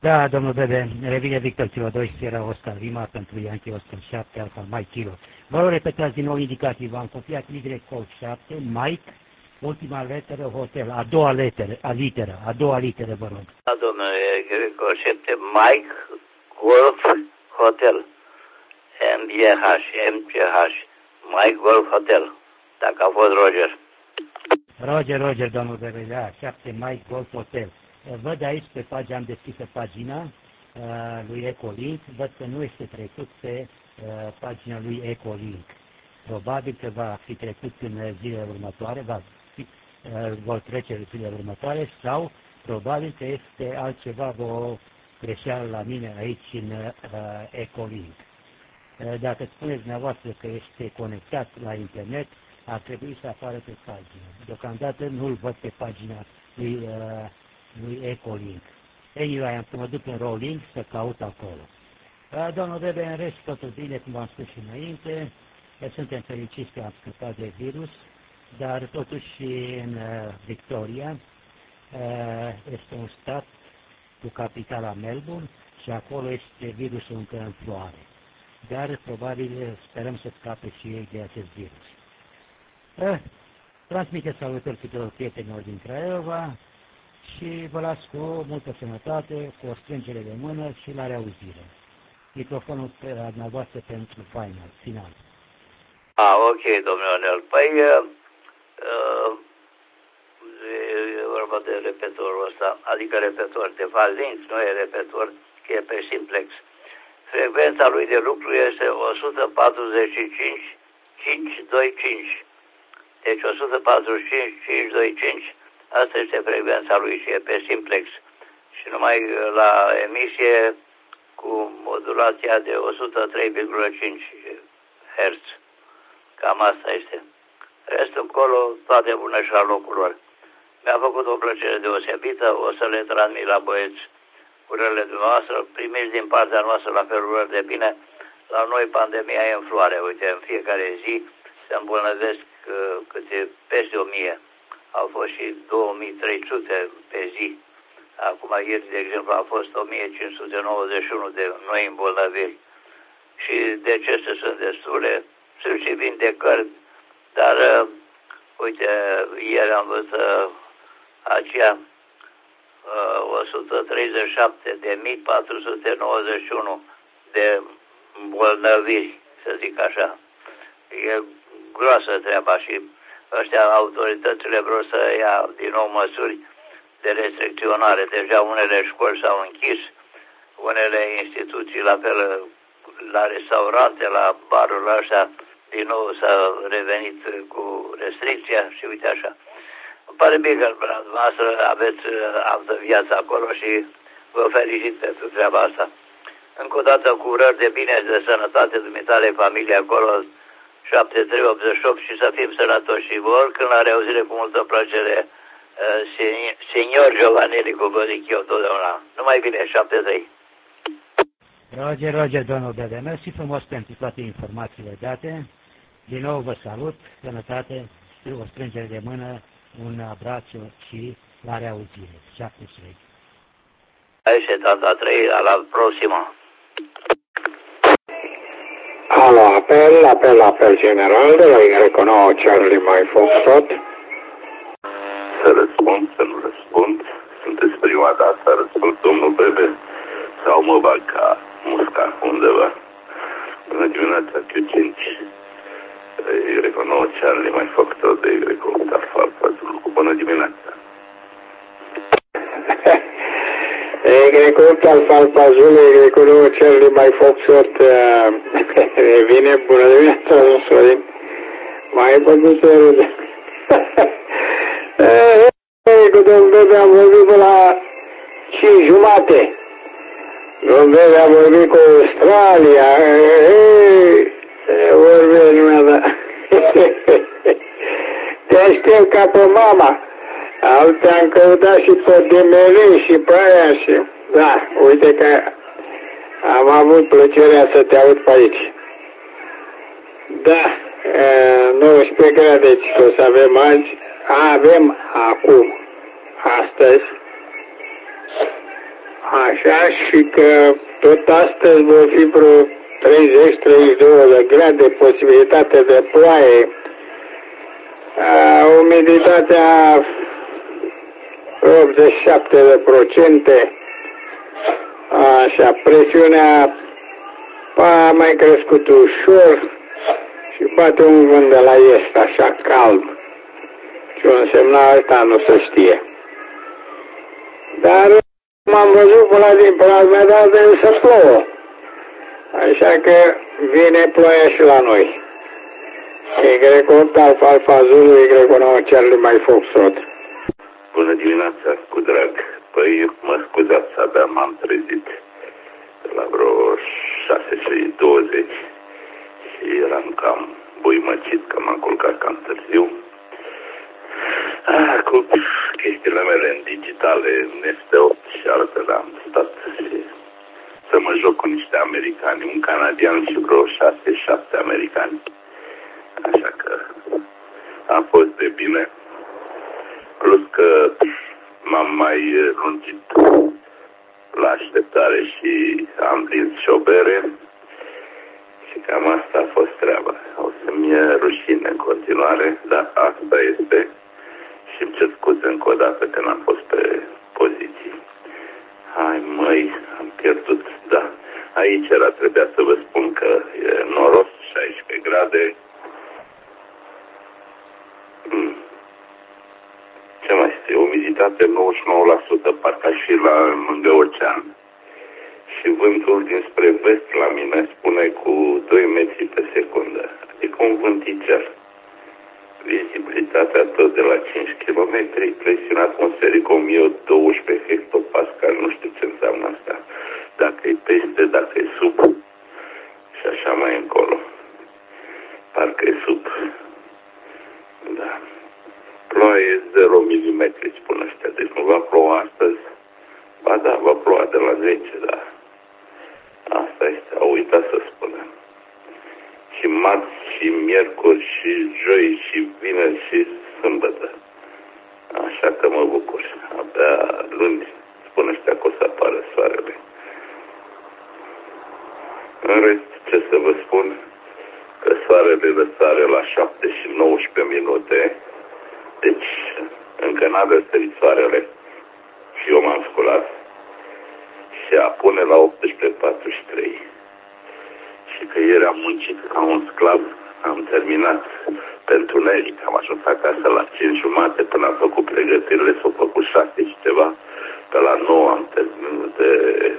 Da, domnul Bebe, revine Victor Kilo 2, Sierra Oscar, Lima pentru Yankee Oscar 7, Alfa Mike Kilo. Vă rog, repetați din nou indicații, v-am copiat Y Code 7, Mike, ultima literă, hotel, a doua literă, vă rog. Da, domnule, Y Code 7, Mike, Golf, Hotel, MGH, Mike Golf Hotel, dacă a fost Roger. Roger, domnul Bebe, da, 7, Mike Golf Hotel. Văd aici pe pagina, am deschis pagina lui Ecolink, văd că nu este trecut pe pagina lui Ecolink. Probabil că va fi trecut în zilele următoare, vor trece în zilele următoare sau probabil că este altceva, o greșeală la mine aici în Ecolink. Dacă spuneți dumneavoastră că este conectat la internet, ar trebui să apară pe pagină. Deocamdată nu-l văd pe pagina lui Ecolink. Anyway, am să mă duc în Rolling să caut acolo. Domnul Bebe, în rest totul bine, cum v-am spus și înainte. Suntem fericiți că am scăpat de virus, dar totuși în Victoria este un stat cu capitala Melbourne și acolo este virusul încă în floare. Dar probabil sperăm să scape și ei de acest virus. Transmite salutări tuturor prietenilor din Craiova și vă las cu multă sănătate, cu o strângere de mână și la reauzire. Microfonul la dumneavoastră pentru final. Ok, domnule Onel. Păi, e vorba de repetorul ăsta, adică repetor de Valins, nu e repetor, că e pe simplex. Frecvența lui de lucru este 145 525. Deci 145 525, asta este frecvența lui și e pe simplex. Și numai la emisie cu modulația de 103,5 Hz. Cam asta este. Restul încolo, toate bune și la locul lor. Mi-a făcut o plăcere deosebită, o să le transmit la băieți urările dumneavoastră, primiți din partea noastră la felul lor de bine. La noi pandemia e în floare, uite, în fiecare zi se îmbolnăvesc câte peste 1000. Au fost și 2300 pe zi. Acum ieri, de exemplu, a fost 1591 de noi îmbolnăviri. Și decese sunt destule, sunt și vindecări, dar uite, ieri am văzut aceea 137.491 de îmbolnăviri, să zic așa. E groasă treaba și ăștia, autoritățile vor să ia din nou măsuri de restricționare. Deja unele școli s-au închis, unele instituții, la fel la restaurante, la barurile astea, din nou s-a revenit cu restricția și uite așa. Îmi pare bine că dumneavoastră aveți altă viață acolo și vă felicit pentru treaba asta. Încă o dată cu urări de bine și de sănătate dumitale, familie acolo, 7388 și să fim sănătoși și vor, când la reauzire cu multă plăcere, senior Giovanelli, cum vă zic eu totdeauna. Numai bine, 73. Roger, domnul Bebe, mersi frumos pentru toate informațiile date. Din nou vă salut, sănătate, o strângere de mână, un abrațo și la reauzire. 73. Aici e tata 3, la próxima. Alo, apel general de la Y9 Charlie Mike Foxtrot. Să răspund, să nu răspund. Sunteți prima dată să răspund, domnul Bebe, sau mă bag ca musca undeva. Bună dimineața, Q5. Y9 Charlie Mike Foxtrot de Y8 Alfa Zulu. Bună dimineața. Y8 Alfa Zulu, Y9 Charlie Mike Foxtrot. Revine, bună dimineața, domnul Sorin. Mai băgut să râde. Cu domnul Bebe am vorbit până la 5:30. Domnul Bebe a vorbit cu Australia. Vorbim lumea, da. Te aștept ca pe mama. Te-am căutat și pe Demelin și pe aia și... Da, uite că am avut plăcerea să te aud pe aici. Da, 19 grade, deci o să avem azi. Avem acum, astăzi, Așa, și că tot astăzi vor fi vreo 30-32 de grade, posibilitate de ploaie, umiditatea 87%, așa, presiunea a mai crescut ușor și bate un vânt de la est, așa, cald. Și o însemna asta nu se știe. Dar m-am văzut până din plasma, dar să plouă. Așa că vine ploaia și la noi. Y8 Alfa Alfa Zulu, Y9 Charlie mai Foxtrot. Bună dimineața, cu drag. Păi, mă scuzați, abia m-am trezit la vreo 6:20 și eram cam buimăcit că m-am culcat cam târziu. Cu chestiile mele în digitale, în F8 și altele am stat să mă joc cu niște americani, un canadian și vreo 6-7 americani. Așa că a fost de bine. Plus că m-am mai lungit la așteptare și am prins și o bere și cam asta a fost treaba. O să-mi e rușine în continuare, dar asta este și îmi cer scuze încă o dată că n-am fost pe poziții. Hai măi, am pierdut, da. Aici trebuia să vă spun că e noros, 16 grade. Ce mai este? Umiditate 99%, parcă aș fi lângă ocean. Și vântul dinspre vest la mine spune cu 2 metri pe secundă. Adică un vânticel. Vizibilitatea tot de la 5 km, presiunea atmosferică 1012 hectopascal, nu știu ce înseamnă asta. Dacă e peste, dacă e sub și așa mai încolo. Parcă e sub. Da. Ploaie 0 mm, spun ăștia. Deci nu va ploua astăzi. Ba da, va ploua de la 10, da. Asta este, au uitat să spunem. Și marți, și miercuri, și joi, și vineri, și sâmbătă. Așa că mă bucur. Abia luni, spun ăștia că o să apară soarele. În rest, ce să vă spun? Că soarele răsare la 7 și 19 minute. Deci, încă n-a răsărit soarele. Și eu m-am sculat. Și apune la 18:43. Și că ieri am muncit ca un sclav, am terminat pentru Neric, am ajuns acasă la 5:30, până am făcut pregătirile, s-au făcut 6 și ceva, pe la 9 am terminat de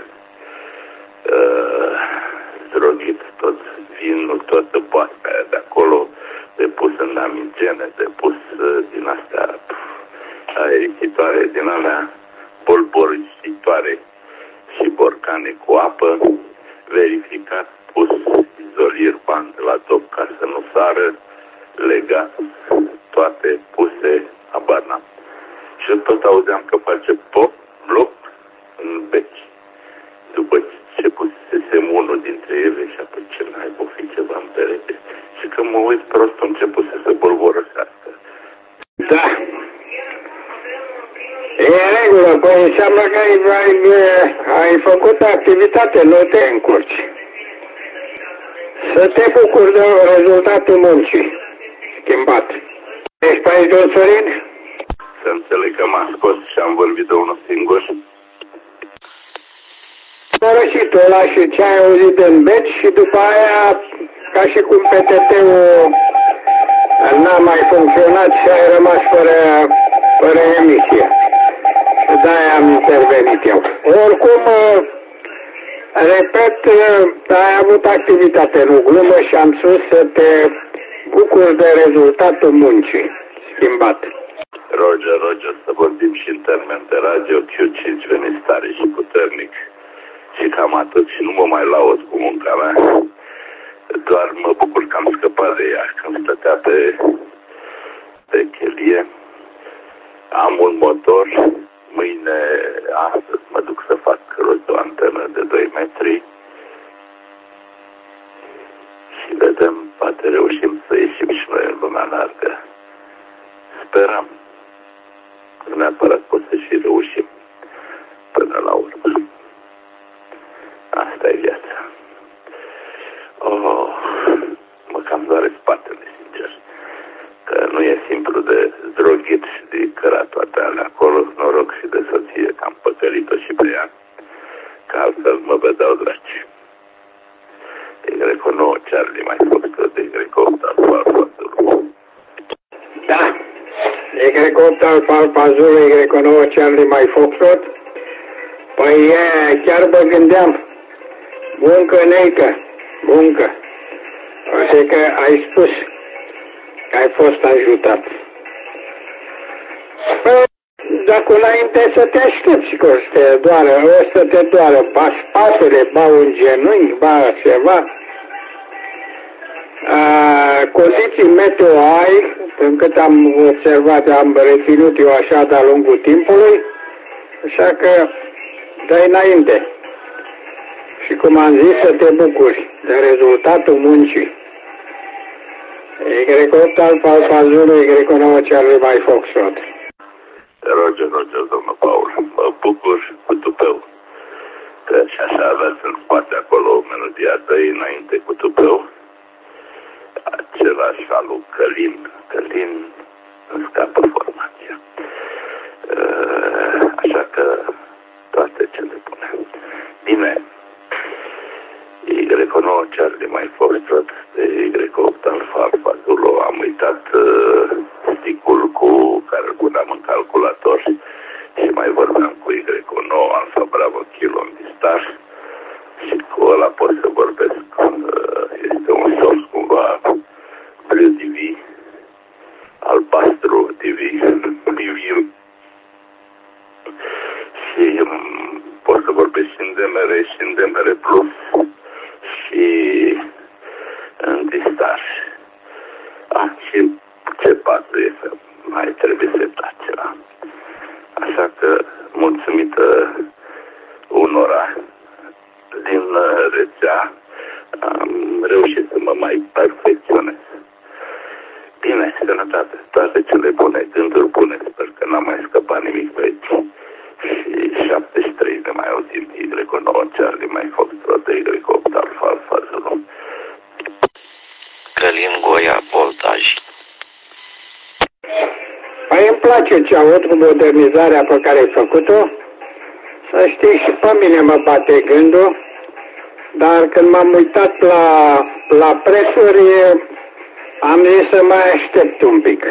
zdrogit tot vinul, toată boasca aia de acolo, de pus în amigene, de pus din astea aerisitoare, din alea bolborisitoare și borcane cu apă, verificat, pus izolier band la top ca să nu sară, legat, toate puse, habar n-am. Și tot auzeam că face pop, bloc în beci. După ce pusesem unul dintre ele și apoi ce n-ai fi ceva în perete. Și când mă uit prost, a început să se bolborăsească. Da. E în regulă, păi înseamnă că ai făcut activitate, nu te încurci. Să te bucuri de rezultatul muncii schimbat. Ești pe aici, domnul Sorin? Să înțeleg că m-a scos și am vorbit de unul singur. Părășitul ăla și ce ai auzit în beci și după aia, ca și cum PTT-ul n-a mai funcționat și ai rămas fără emisie. Și de-aia am intervenit eu. Oricum, repet, ai avut activitate în glumă și am spus să te bucuri de rezultatul muncii schimbat. Roger, să vorbim și în termen de radio, Q5 veni tare și puternic. Și cam atât și nu mă mai laud cu munca mea. Doar mă bucur că am scăpat de ea când stătea pe chelie. Am un motor. Astăzi mă duc să fac rost de o antenă de 2 metri. Și vedem, poate reușim să ieșim și noi în lumea largă. Sperăm. Nu neapărat pot să și reușim până la urmă. Asta e viața. Oh, mă cam doare spatele, sincer. Că nu e simplu de zdroghit și de cărat toate alea acolo. Noroc și de soție, că am păcălit-o și pe ea. Că altfel mă vedeau draci. Y9 Charlie mai Foxtrot, Y8 Alfa Zulu. Da. Y8 Alfa Zulu, Y9 Charlie mai Foxtrot. Păi chiar mă gândeam. Buncă, neică, buncă. Poate că ai spus că ai fost ajutat. Păi, dacă înainte să te aștepți că o să te doară, ba spatele, ba un genunchi, ba ceva. Condiții meteo ai, încât am observat, am reținut eu așa de-a lungul timpului, așa că dă-i înainte. Și cum am zis, să te bucuri de rezultatul muncii. Y8 Alfa Zulu, Y9 Charlie mai Foxtrot. Roger, domnul Paul, mă bucur cu tupeu. Că și așa aveți în spate acolo melodia dă înainte cu tupeu. Același al lui Călin îmi scapă formația. Așa că toate cele bune. Bine. Y9 Charlie mai Foxtrot, Y8 Alfa Zulu. Am uitat sticul cu care îl puneam în calculator și mai vorbeam cu Y9 Alfa Bravo Kilo în distar și cu ăla pot să vorbesc. Este un sos cumva Blue TV, albastru TV, Liviu. Și pot să vorbesc și în DMR și în DMR Plus și în distar. Și C4 FM, mai trebuie setat ceva. Așa că, mulțumită unora din rețea, am reușit să mă mai perfecționez. Bine, sănătate, toate cele bune, gânduri bune, sper că n-am mai scăpat nimic pe aici. Și 73 de mai auzim, Y9 Charlie mai Foxtrot, Y8 Alfa Zulu. Călin Goia, voltaj. Păi îmi place ce aud cu modernizarea pe care ai făcut-o. Să știi, și pe mine mă bate gândul, dar când m-am uitat la prețuri, am zis să mai aștept un pic.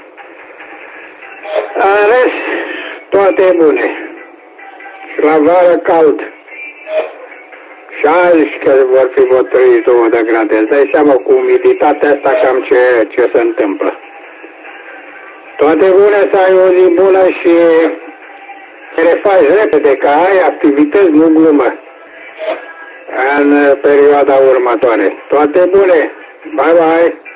În rest, toate bune. Și la vară cald. Și azi că vor fi vreo 32 de grade. Îți dai seama cu umiditatea asta cam ce se întâmplă. Toate bune, să ai o zi bună și te refaci repede, că ai activități, nu glumă, în perioada următoare. Toate bune! Bye, bye!